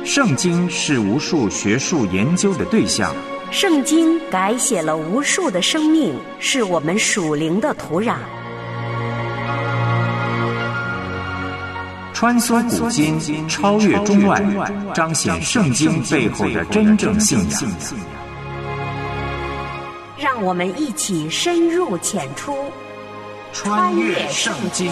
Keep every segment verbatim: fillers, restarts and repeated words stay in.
圣经是无数学术研究的对象， 圣经改写了无数的生命，是我们属灵的土壤。 穿梭古今，超越中外，彰显圣经背后的真正信仰。 让我们一起深入浅出， 穿越圣经。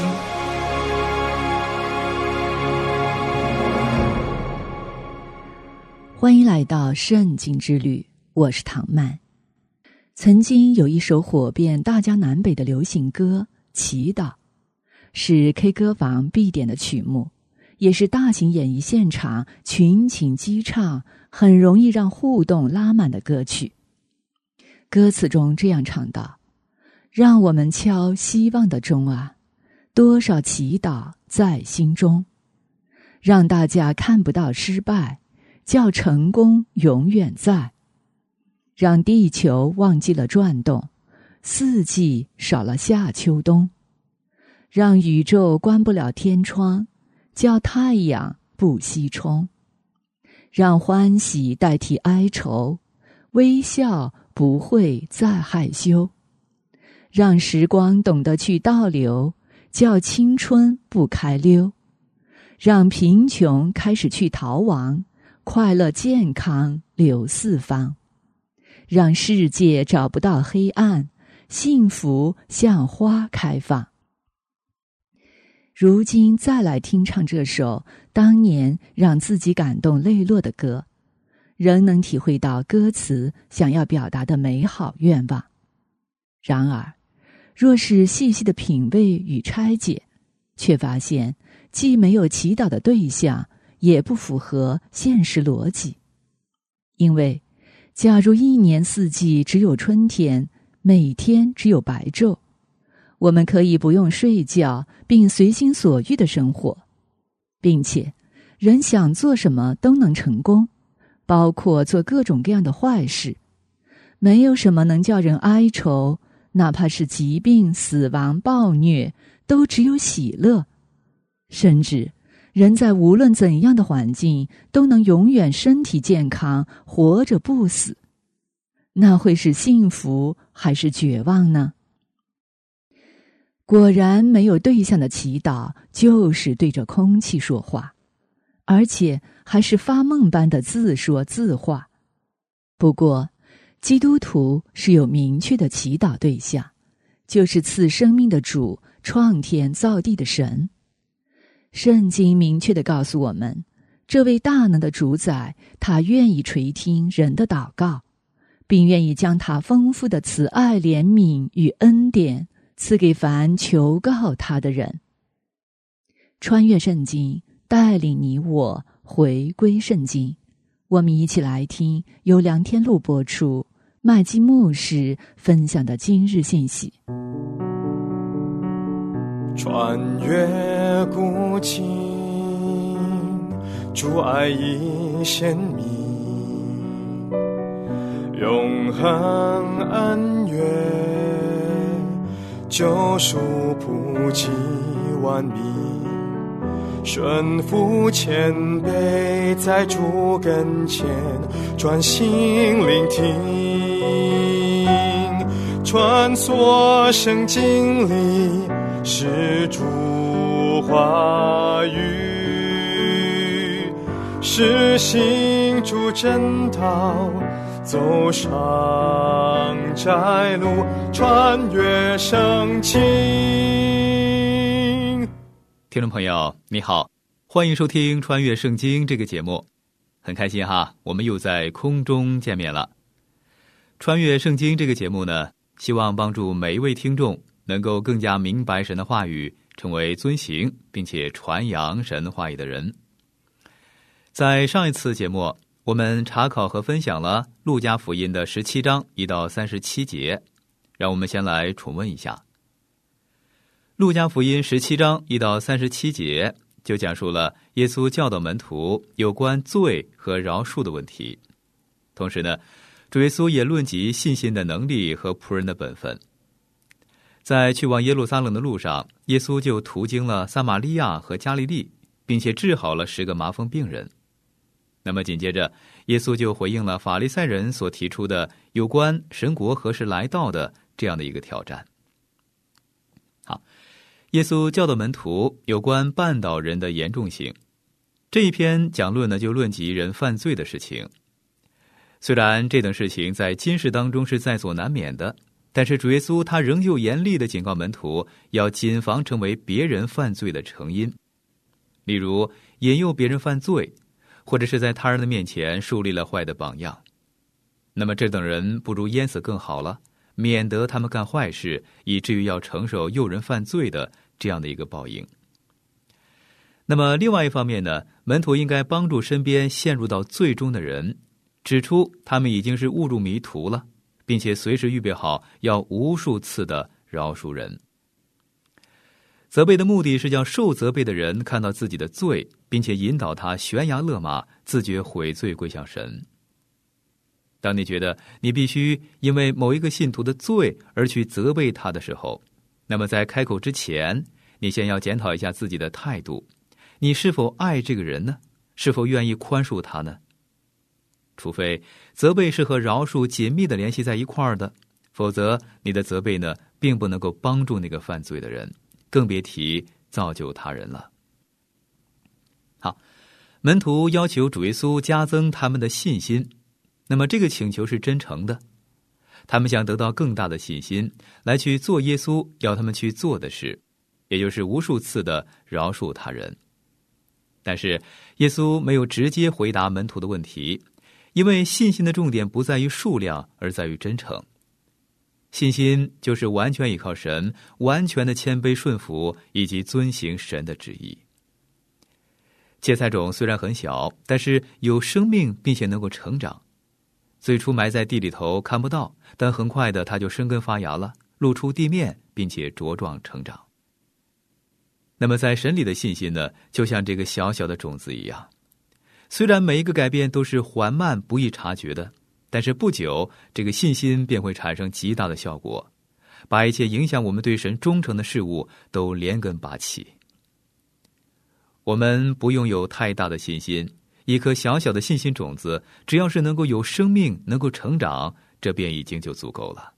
欢迎来到圣经之旅，我是唐曼。曾经有一首火遍大江南北的流行歌《祈祷》，是 K 歌房必点的曲目，也是大型演艺现场群情激唱，很容易让互动拉满的歌曲。歌词中这样唱道：让我们敲希望的钟啊，多少祈祷在心中，让大家看不到失败，叫成功永远在，让地球忘记了转动，四季少了夏秋冬，让宇宙关不了天窗，叫太阳不西冲，让欢喜代替哀愁，微笑不会再害羞，让时光懂得去倒流，叫青春不开溜，让贫穷开始去逃亡，快乐健康流四方，让世界找不到黑暗，幸福像花开放。如今再来听唱这首当年让自己感动泪落的歌，仍能体会到歌词想要表达的美好愿望。然而若是细细的品味与拆解，却发现既没有祈祷的对象，也不符合现实逻辑。因为假如一年四季只有春天，每天只有白昼，我们可以不用睡觉并随心所欲地生活，并且人想做什么都能成功，包括做各种各样的坏事，没有什么能叫人哀愁，哪怕是疾病、死亡、暴虐，都只有喜乐。甚至人在无论怎样的环境都能永远身体健康，活着不死，那会是幸福还是绝望呢？果然没有对象的祈祷就是对着空气说话，而且还是发梦般的自说自话。不过基督徒是有明确的祈祷对象，就是赐生命的主，创天造地的神。圣经明确地告诉我们，这位大能的主宰，他愿意垂听人的祷告，并愿意将他丰富的慈爱、怜悯与恩典赐给凡求告他的人。穿越圣经，带领你我回归圣经。我们一起来听由梁天禄播出，麦基牧师分享的今日信息。 穿越古今，主爱已显明，永恒恩怨，救赎普及万民，顺服谦卑，在主跟前专心聆听，穿梭圣经里是主话语，是行主真道，走上窄路，穿越圣经。 听众朋友你好，欢迎收听穿越圣经这个节目，很开心哈，我们又在空中见面了。穿越圣经这个节目呢，希望帮助每一位听众能够更加明白神的话语，成为遵行并且传扬神话语的人。在上一次节目，我们查考和分享了路加福音的十七章一到三十七节，让我们先来重温一下。路加福音十七章一到三十七节就讲述了耶稣教导门徒有关罪和饶恕的问题，同时呢，主耶稣也论及信心的能力和仆人的本分。在去往耶路撒冷的路上，耶稣就途经了撒玛利亚和加利利，并且治好了十个麻风病人。 那么紧接着，耶稣就回应了法利赛人所提出的有关神国何时来到的这样的一个挑战。好，耶稣教导门徒有关绊倒人的严重性。这一篇讲论呢，就论及人犯罪的事情。虽然这等事情在今世当中是在所难免的，但是主耶稣他仍旧严厉地警告门徒，要谨防成为别人犯罪的成因。例如引诱别人犯罪，或者是在他人的面前树立了坏的榜样。那么这等人不如淹死更好了，免得他们干坏事，以至于要承受诱人犯罪的这样的一个报应。那么另外一方面呢，门徒应该帮助身边陷入到罪中的人，指出他们已经是误入迷途了，并且随时预备好要无数次的饶恕人。责备的目的是叫受责备的人看到自己的罪，并且引导他悬崖勒马，自觉悔罪归向神。当你觉得你必须因为某一个信徒的罪而去责备他的时候，那么在开口之前，你先要检讨一下自己的态度。你是否爱这个人呢？是否愿意宽恕他呢？除非责备是和饶恕紧密地联系在一块儿的，否则你的责备呢，并不能够帮助那个犯罪的人，更别提造就他人了。好，门徒要求主耶稣加增他们的信心，那么这个请求是真诚的，他们想得到更大的信心，来去做耶稣要他们去做的事，也就是无数次的饶恕他人。但是耶稣没有直接回答门徒的问题，因为信心的重点不在于数量，而在于真诚。信心就是完全依靠神，完全的谦卑顺服，以及遵行神的旨意。芥菜种虽然很小，但是有生命，并且能够成长。最初埋在地里头看不到，但很快的它就生根发芽了，露出地面，并且茁壮成长。那么在神里的信心呢，就像这个小小的种子一样，虽然每一个改变都是缓慢不易察觉的，但是不久这个信心便会产生极大的效果，把一切影响我们对神忠诚的事物都连根拔起。我们不用有太大的信心，一颗小小的信心种子，只要是能够有生命，能够成长，这便已经就足够了。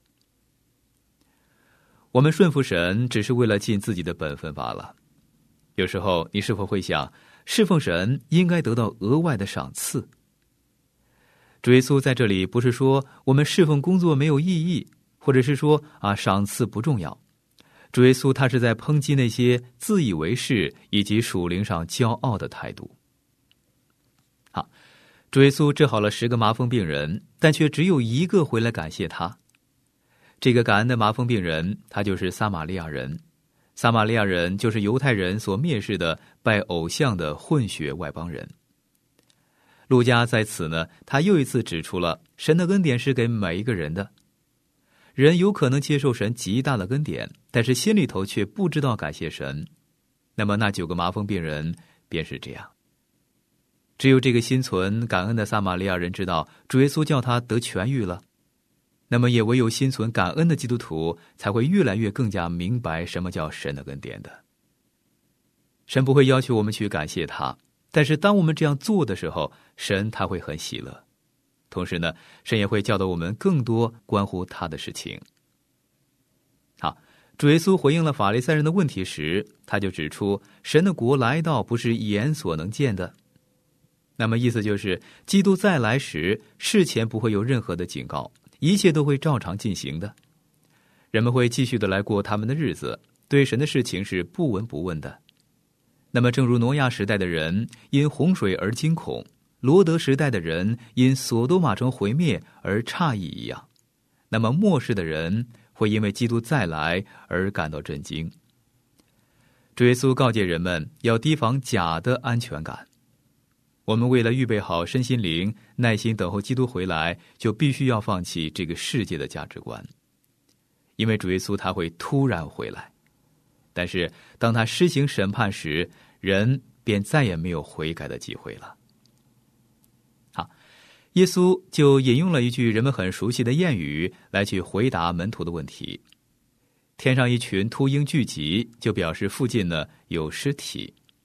我们顺服神只是为了尽自己的本分罢了。有时候你是否会想，侍奉神应该得到额外的赏赐？主耶稣在这里不是说我们侍奉工作没有意义，或者是说啊赏赐不重要。主耶稣他是在抨击那些自以为是以及属灵上骄傲的态度。好，主耶稣治好了十个麻风病人，但却只有一个回来感谢他。这个感恩的麻风病人，他就是撒玛利亚人。撒玛利亚人就是犹太人所蔑视的拜偶像的混血外邦人。路加在此呢，他又一次指出了神的恩典是给每一个人的。人有可能接受神极大的恩典，但是心里头却不知道感谢神。那么那九个麻风病人便是这样。只有这个心存感恩的撒玛利亚人知道主耶稣叫他得痊愈了。那么也唯有心存感恩的基督徒才会越来越更加明白什么叫神的恩典的。神不会要求我们去感谢他，但是当我们这样做的时候，神他会很喜乐。同时呢，神也会教导我们更多关乎他的事情。好，主耶稣回应了法利赛人的问题时，他就指出神的国来到不是眼所能见的。那么意思就是基督再来时，事前不会有任何的警告，一切都会照常进行的。人们会继续的来过他们的日子，对神的事情是不闻不问的。那么正如挪亚时代的人因洪水而惊恐，罗德时代的人因索多玛城毁灭而诧异一样，那么末世的人会因为基督再来而感到震惊。主耶稣告诫人们要提防假的安全感。我们为了预备好身心灵，耐心等候基督回来，就必须要放弃这个世界的价值观。因为主耶稣他会突然回来，但是当他施行审判时，人便再也没有悔改的机会了。好，耶稣就引用了一句人们很熟悉的谚语来去回答门徒的问题。天上一群秃鹰聚集，就表示附近呢有尸体。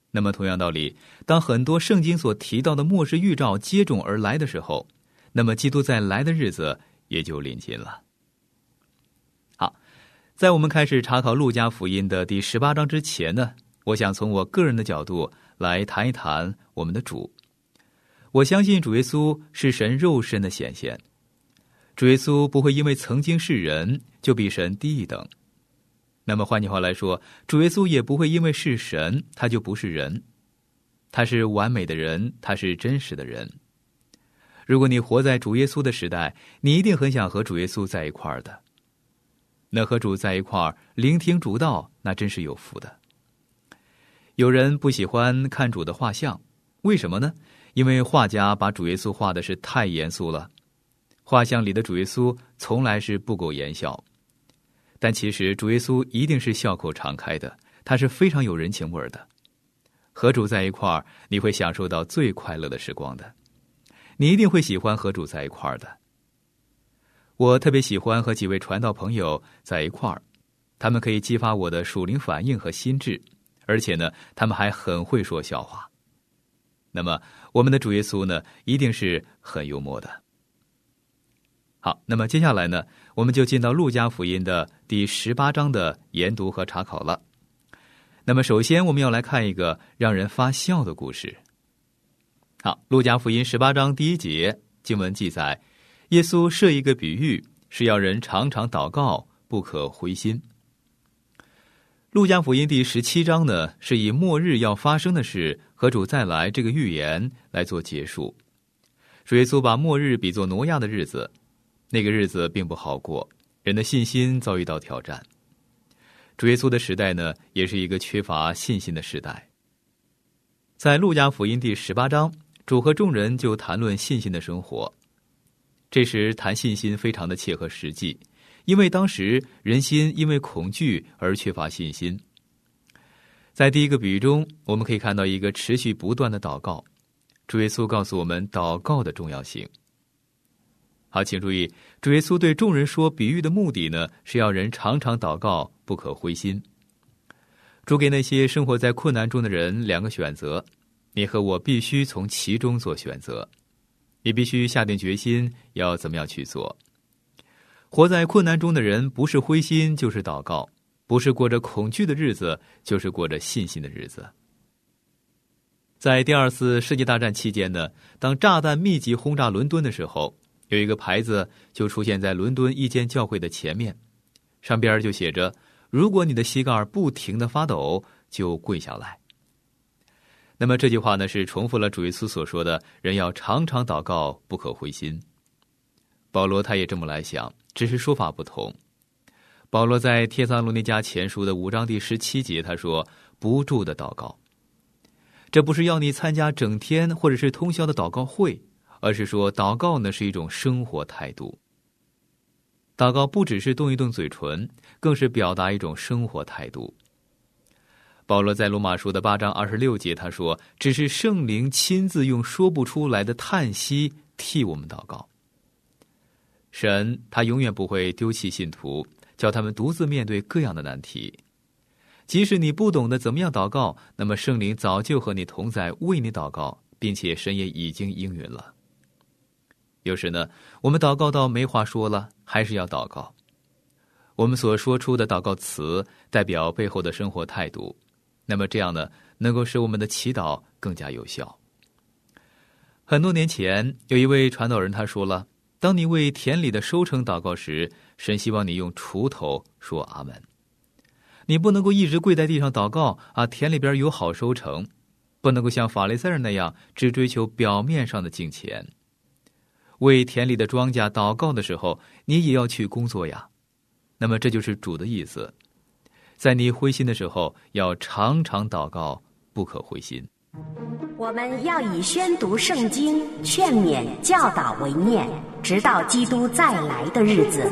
那么同样道理，当很多圣经所提到的末世预兆接踵而来的时候，那么基督再来的日子也就临近了。好，在我们开始查考路加福音的第十八章之前呢，我想从我个人的角度来谈一谈我们的主。我相信主耶稣是神肉身的显现，主耶稣不会因为曾经是人就比神低一等。那么换句话来说，主耶稣也不会因为是神他就不是人，他是完美的人，他是真实的人。如果你活在主耶稣的时代，你一定很想和主耶稣在一块儿的。能和主在一块儿聆听主道，那真是有福的。有人不喜欢看主的画像，为什么呢？因为画家把主耶稣画的是太严肃了，画像里的主耶稣从来是不苟言笑。但其实主耶稣一定是笑口常开的，他是非常有人情味的。和主在一块儿，你会享受到最快乐的时光的，你一定会喜欢和主在一块儿的。我特别喜欢和几位传道朋友在一块儿，他们可以激发我的属灵反应和心智，而且呢，他们还很会说笑话。那么我们的主耶稣呢，一定是很幽默的。好，那么接下来呢，我们就进到路加福音的第十八章的研读和查考了。那么首先我们要来看一个让人发笑的故事。好，路加福音十八章第一节经文记载，耶稣设一个比喻，是要人常常祷告，不可灰心。路加福音第十七章呢，是以末日要发生的事和主再来这个预言来做结束。主耶稣把末日比作挪亚的日子，那个日子并不好过，人的信心遭遇到挑战。主耶稣的时代呢，也是一个缺乏信心的时代。在路加福音第十八章，主和众人就谈论信心的生活。这时谈信心非常的切合实际，因为当时人心因为恐惧而缺乏信心。在第一个比喻中，我们可以看到一个持续不断的祷告。主耶稣告诉我们祷告的重要性。好，请注意，主耶稣对众人说比喻的目的呢，是要人常常祷告，不可灰心。主给那些生活在困难中的人两个选择，你和我必须从其中做选择。你必须下定决心要怎么样去做。活在困难中的人，不是灰心就是祷告，不是过着恐惧的日子，就是过着信心的日子。在第二次世界大战期间呢，当炸弹密集轰炸伦敦的时候，有一个牌子就出现在伦敦一间教会的前面，上边就写着，如果你的膝盖不停地发抖，就跪下来。那么这句话呢，是重复了主耶稣所说的，人要常常祷告，不可灰心。保罗他也这么来想，只是说法不同。保罗在帖撒罗尼迦前书的五章第十七节，他说，不住的祷告。这不是要你参加整天或者是通宵的祷告会，而是说祷告呢是一种生活态度。祷告不只是动一动嘴唇，更是表达一种生活态度。保罗在罗马书的八章二十六节他说，只是圣灵亲自用说不出来的叹息替我们祷告。神他永远不会丢弃信徒，叫他们独自面对各样的难题。即使你不懂得怎么样祷告，那么圣灵早就和你同在，为你祷告，并且神也已经应允了。有时呢，我们祷告到没话说了，还是要祷告。我们所说出的祷告词代表背后的生活态度，那么这样呢，能够使我们的祈祷更加有效。很多年前，有一位传道人他说了，当你为田里的收成祷告时，神希望你用锄头说阿门。你不能够一直跪在地上祷告啊，田里边有好收成，不能够像法利赛人那样只追求表面上的敬虔。为田里的庄稼祷告的时候，你也要去工作呀。那么这就是主的意思，在你灰心的时候，要常常祷告，不可灰心。 我们要以宣读圣经、劝勉、教导为念，直到基督再来的日子。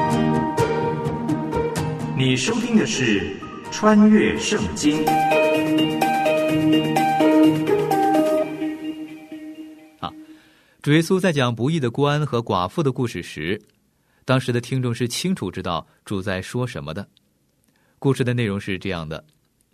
你收听的是《穿越圣经》。 好，主耶稣在讲不义的官和寡妇的故事时，当时的听众是清楚知道主在说什么的。故事的内容是这样的：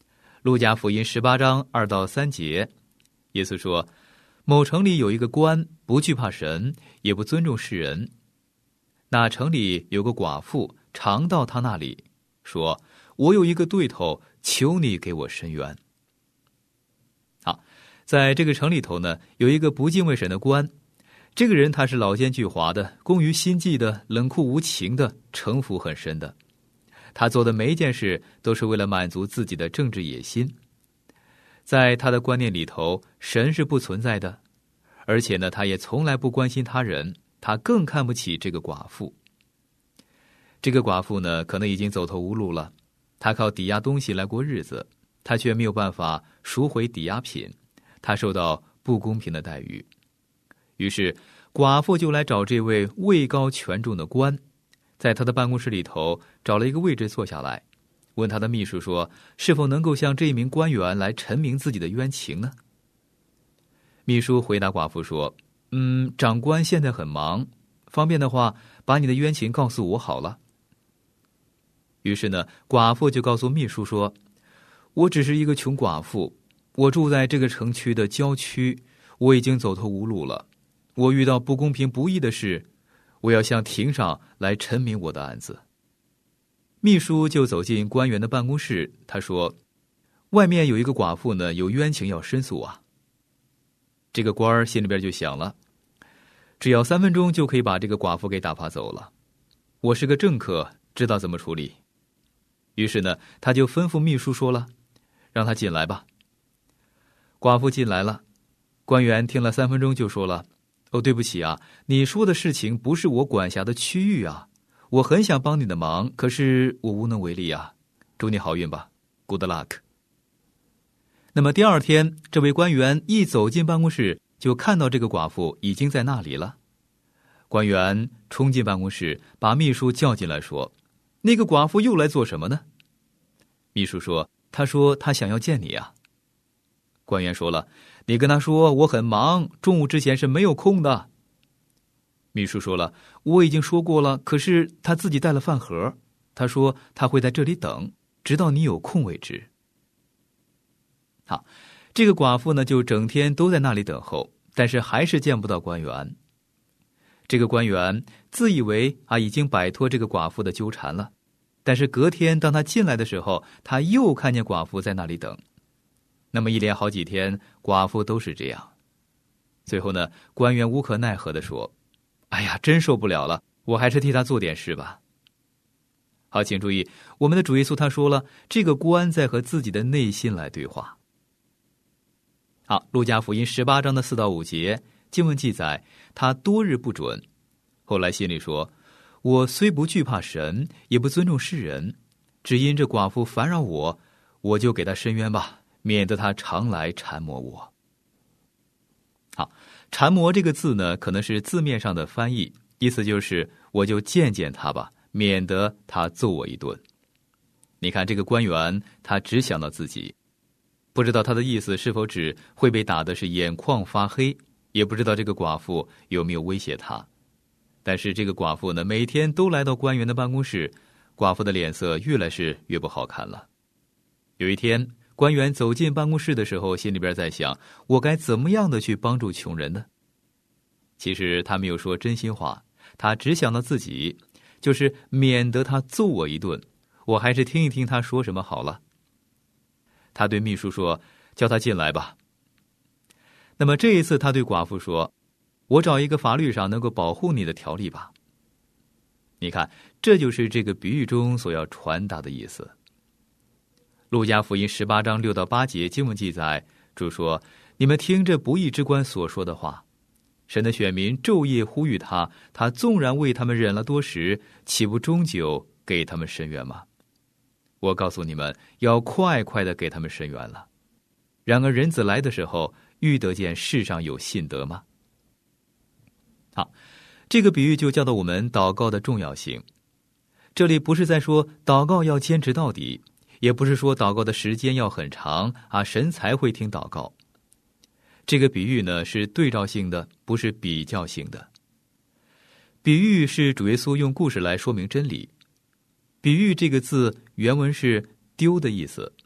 路加福音十八章二到三节，耶稣说，某城里有一个官，不惧怕神，也不尊重世人。那城里有个寡妇，常到他那里，说，我有一个对头，求你给我伸冤。好，在这个城里头呢，有一个不敬畏神的官，这个人他是老奸巨猾的，工于心计的，冷酷无情的，城府很深的。他做的每一件事都是为了满足自己的政治野心。在他的观念里头，神是不存在的，而且呢，他也从来不关心他人，他更看不起这个寡妇。这个寡妇呢，可能已经走投无路了，他靠抵押东西来过日子，他却没有办法赎回抵押品，他受到不公平的待遇。于是寡妇就来找这位位高权重的官，在他的办公室里头找了一个位置坐下来，问他的秘书说，是否能够向这一名官员来陈明自己的冤情呢？秘书回答寡妇说，嗯，长官现在很忙，方便的话把你的冤情告诉我好了。于是呢，寡妇就告诉秘书说，我只是一个穷寡妇，我住在这个城区的郊区，我已经走投无路了，我遇到不公平不义的事，我要向庭上来陈明我的案子。秘书就走进官员的办公室，他说，外面有一个寡妇呢，有冤情要申诉啊。这个官儿心里边就想了，只要三分钟就可以把这个寡妇给打发走了，我是个政客，知道怎么处理。于是呢，他就吩咐秘书说了，让他进来吧。寡妇进来了，官员听了三分钟就说了，哦，对不起啊，你说的事情不是我管辖的区域啊，我很想帮你的忙，可是我无能为力啊，祝你好运吧 ，Good luck。那么第二天，这位官员一走进办公室，就看到这个寡妇已经在那里了。官员冲进办公室，把秘书叫进来说，那个寡妇又来做什么呢？秘书说，他说他想要见你啊。官员说了，你跟他说我很忙，中午之前是没有空的。秘书说了，我已经说过了，可是他自己带了饭盒，他说他会在这里等，直到你有空为止。好，这个寡妇呢，就整天都在那里等候，但是还是见不到官员。这个官员自以为啊已经摆脱这个寡妇的纠缠了，但是隔天当他进来的时候，他又看见寡妇在那里等。那么一连好几天，寡妇都是这样。最后呢，官员无可奈何地说，哎呀，真受不了了，我还是替他做点事吧。好，请注意，我们的主耶稣他说了，这个官在和自己的内心来对话。好，路加福音十八章的四到五节，经文记载，他多日不准，后来心里说，我虽不惧怕神，也不尊重世人，只因这寡妇烦扰我，我就给他伸冤吧，免得他常来缠磨我。好，缠磨这个字呢，可能是字面上的翻译，意思就是我就见见他吧，免得他揍我一顿。你看这个官员，他只想到自己，不知道他的意思是否指会被打的是眼眶发黑，也不知道这个寡妇有没有威胁他。但是这个寡妇呢，每天都来到官员的办公室，寡妇的脸色越来是越不好看了。有一天，官员走进办公室的时候，心里边在想，我该怎么样的去帮助穷人呢？其实他没有说真心话，他只想到自己，就是免得他揍我一顿，我还是听一听他说什么好了。他对秘书说，叫他进来吧。那么这一次他对寡妇说，我找一个法律上能够保护你的条例吧。你看，这就是这个比喻中所要传达的意思。路加福音十八章六到八节经文记载，主说，你们听这不义之官所说的话，神的选民昼夜呼吁他，他纵然为他们忍了多时，岂不终究给他们伸冤吗？我告诉你们，要快快的给他们伸冤了。然而人子来的时候，遇得见世上有信德吗？好，这个比喻就教导我们祷告的重要性。这里不是在说祷告要坚持到底，也不是说祷告的时间要很长啊，神才会听祷告。这个比喻呢，是对照性的，不是比较性的。比喻是主耶稣用故事来说明真理。比喻这个字原文是丢的意思，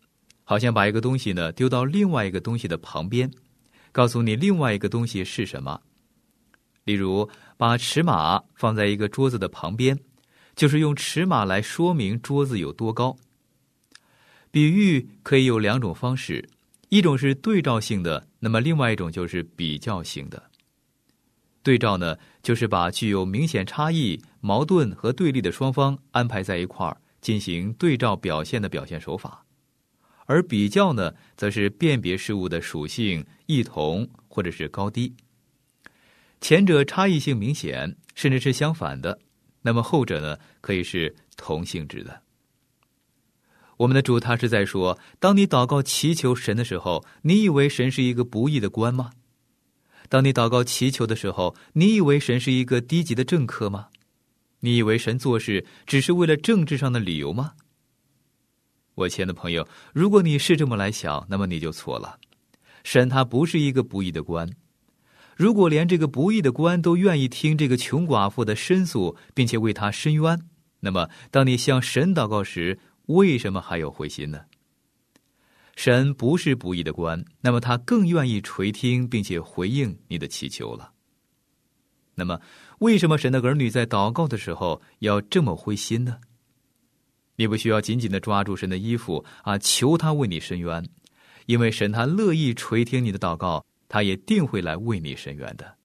好像把一个东西呢丢到另外一个东西的旁边，告诉你另外一个东西是什么。例如，把尺码放在一个桌子的旁边，就是用尺码来说明桌子有多高。比喻可以有两种方式，一种是对照性的，那么另外一种就是比较性的。对照呢，就是把具有明显差异、矛盾和对立的双方安排在一块儿，进行对照表现的表现手法。而比较呢，则是辨别事物的属性、异同或者是高低。前者差异性明显，甚至是相反的，那么后者呢，可以是同性质的。我们的主他是在说，当你祷告祈求神的时候，你以为神是一个不义的官吗？当你祷告祈求的时候，你以为神是一个低级的政客吗？你以为神做事只是为了政治上的理由吗？我亲爱的朋友，如果你是这么来想，那么你就错了。神他不是一个不义的官。如果连这个不义的官都愿意听这个穷寡妇的申诉，并且为他伸冤，那么当你向神祷告时，为什么还有灰心呢？神不是不义的官，那么他更愿意垂听并且回应你的祈求了。那么为什么神的儿女在祷告的时候要这么灰心呢？你不需要紧紧地抓住神的衣服啊，求他为你伸冤，因为神他乐意垂听你的祷告，他也定会来为你伸冤的。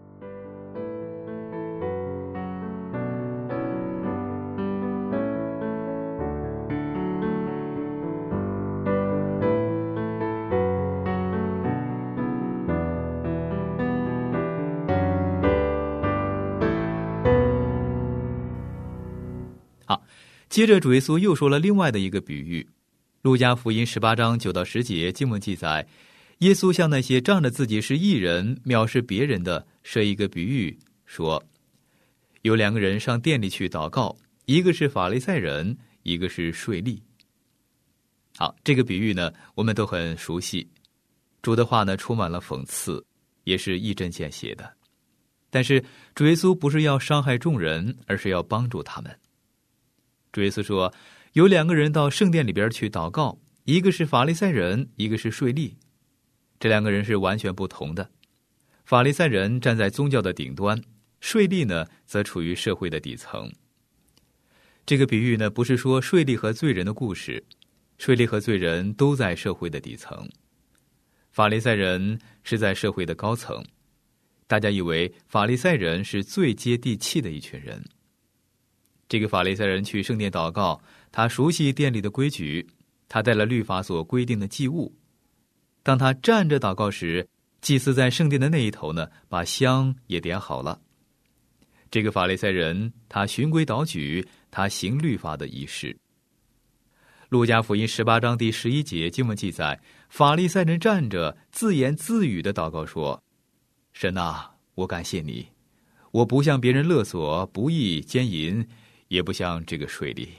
好，接着主耶稣又说了另外的一个比喻。路加福音十八章九到十节经文记载，耶稣向那些仗着自己是义人藐视别人的设一个比喻，说有两个人上殿里去祷告，一个是法利赛人，一个是税吏。好，这个比喻呢我们都很熟悉，主的话呢充满了讽刺，也是一针见血的。但是主耶稣不是要伤害众人，而是要帮助他们。主耶稣说，有两个人到圣殿里边去祷告，一个是法利赛人，一个是税吏。这两个人是完全不同的。法利赛人站在宗教的顶端，税吏呢则处于社会的底层。这个比喻呢不是说税吏和罪人的故事，税吏和罪人都在社会的底层，法利赛人是在社会的高层。大家以为法利赛人是最接地气的一群人。这个法利赛人去圣殿祷告，他熟悉殿里的规矩，他带了律法所规定的祭物。当他站着祷告时，祭司在圣殿的那一头呢，把香也点好了。这个法利赛人他循规蹈矩，他行律法的仪式。路加福音十八章第十一节经文记载，法利赛人站着自言自语的祷告说，神啊，我感谢你，我不向别人勒索、不义、奸淫，也不像这个税吏。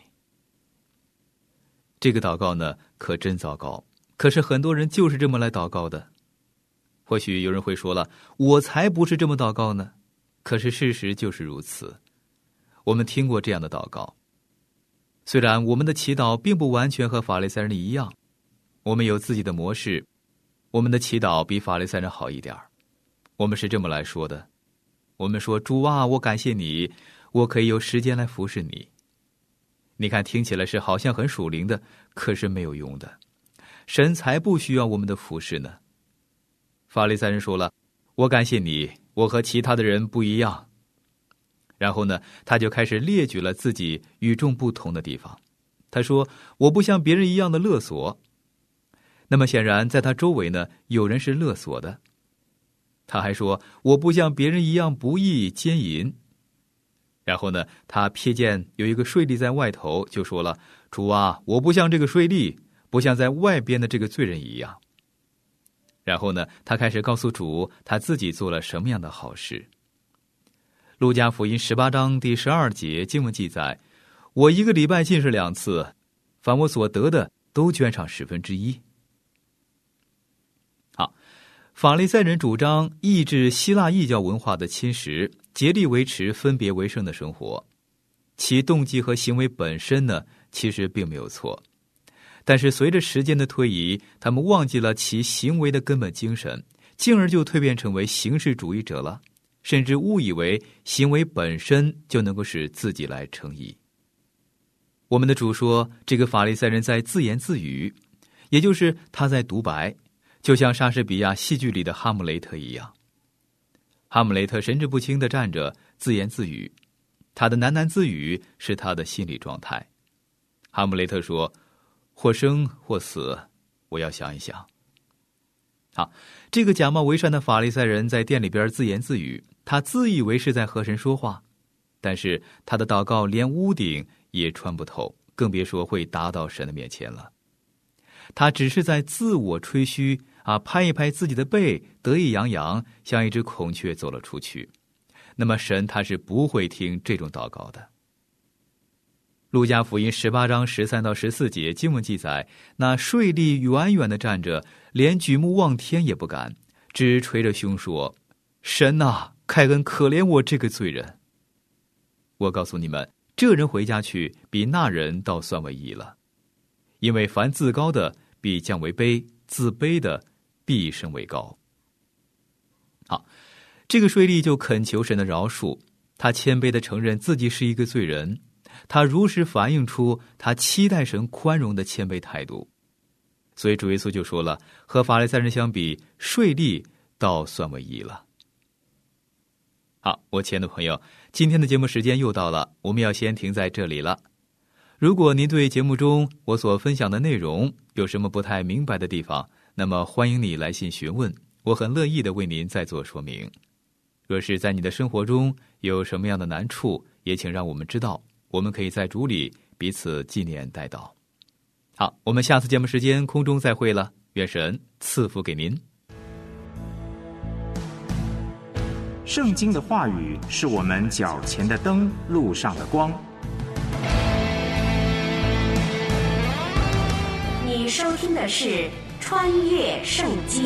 这个祷告呢可真糟糕，可是很多人就是这么来祷告的。或许有人会说了，我才不是这么祷告呢。可是事实就是如此。我们听过这样的祷告，虽然我们的祈祷并不完全和法利赛人一样，我们有自己的模式，我们的祈祷比法利赛人好一点。我们是这么来说的，我们说，主啊，我感谢你，我可以有时间来服侍你。你看，听起来是好像很属灵的，可是没有用的。神才不需要我们的服侍呢。法利赛人说了，我感谢你，我和其他的人不一样。然后呢，他就开始列举了自己与众不同的地方。他说，我不像别人一样的勒索。那么显然在他周围呢，有人是勒索的。他还说，我不像别人一样不义奸淫。然后呢，他瞥见有一个税吏在外头，就说了，主啊，我不像这个税吏，不像在外边的这个罪人一样。然后呢，他开始告诉主他自己做了什么样的好事。路加福音十八章第十二节经文记载，我一个礼拜进食两次，凡我所得的都捐上十分之一。好，法利赛人主张抑制希腊异教文化的侵蚀，竭力维持分别为圣的生活。其动机和行为本身呢，其实并没有错。 但是随着时间的推移，他们忘记了其行为的根本精神，进而就蜕变成为形式主义者了，甚至误以为行为本身就能够使自己来称义。我们的主说，这个法利赛人在自言自语，也就是他在独白，就像莎士比亚戏剧里的哈姆雷特一样。哈姆雷特神志不清地站着，自言自语，他的喃喃自语是他的心理状态。哈姆雷特说，或生或死，我要想一想。好，这个假冒为善的法利赛人在殿里边自言自语，他自以为是在和神说话，但是他的祷告连屋顶也穿不透，更别说会达到神的面前了。他只是在自我吹嘘啊，拍一拍自己的背，得意洋洋，像一只孔雀走了出去。那么神他是不会听这种祷告的。路加福音十八章十三到十四节经文记载，那税吏远远地站着，连举目望天也不敢，只捶着胸说，神啊，开恩可怜我这个罪人。我告诉你们，这人回家去，比那人倒算为义了。因为凡自高的必降为卑，自卑的必升为高。好，这个税吏就恳求神的饶恕，他谦卑地承认自己是一个罪人，他如实反映出他期待神宽容的谦卑态度。所以主耶稣就说了，和法利赛人相比，税吏倒算为义了。好，我亲爱的朋友，今天的节目时间又到了，我们要先停在这里了。如果您对节目中我所分享的内容有什么不太明白的地方，那么欢迎你来信询问，我很乐意的为您再做说明。若是在你的生活中有什么样的难处，也请让我们知道，我们可以在主里彼此纪念代祷。好，我们下次节目时间空中再会了，愿神赐福给您。 圣经的话语是我们脚前的灯，路上的光。 你收听的是《穿越圣经》。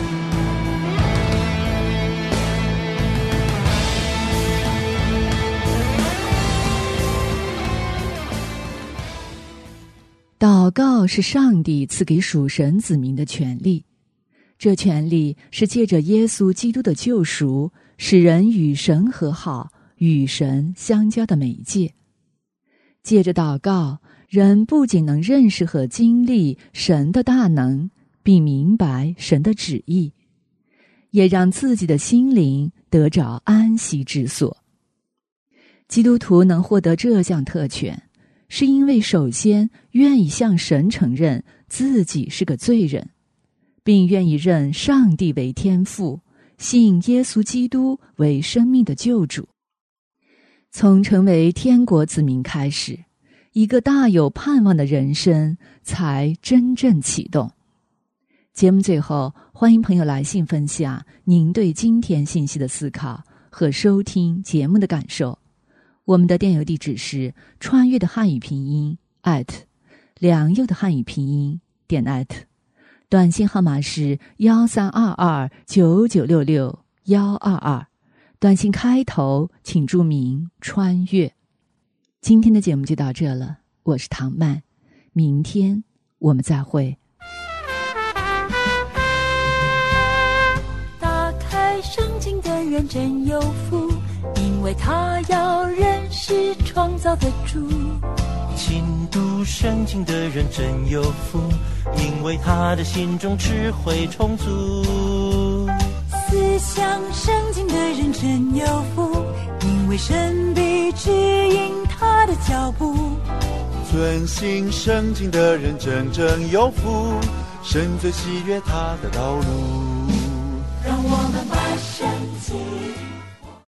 祷告是上帝赐给属神子民的权利，这权利是借着耶稣基督的救赎，使人与神和好，与神相交的媒介。借着祷告，人不仅能认识和经历神的大能，并明白神的旨意，也让自己的心灵得着安息之所。基督徒能获得这项特权，是因为首先愿意向神承认自己是个罪人，并愿意认上帝为天父，信耶稣基督为生命的救主。从成为天国子民开始，一个大有盼望的人生才真正启动。节目最后，欢迎朋友来信分享您对今天信息的思考和收听节目的感受。我们的电邮地址是穿越的汉语拼音 at 良友的汉语拼音点 at， 短信号码是幺三二二九九六六幺二二，短信开头请注明穿越。今天的节目就到这了，我是唐曼，明天我们再会。 打开圣经的人真有福，因为他要认识创造的主。 勤读圣经的人真有福，因为他的心中智慧充足。 思想圣经的人真有福，因为神必指引他的脚步。 遵行圣经的人真正有福，神最喜悦他的道路。 让我们把圣经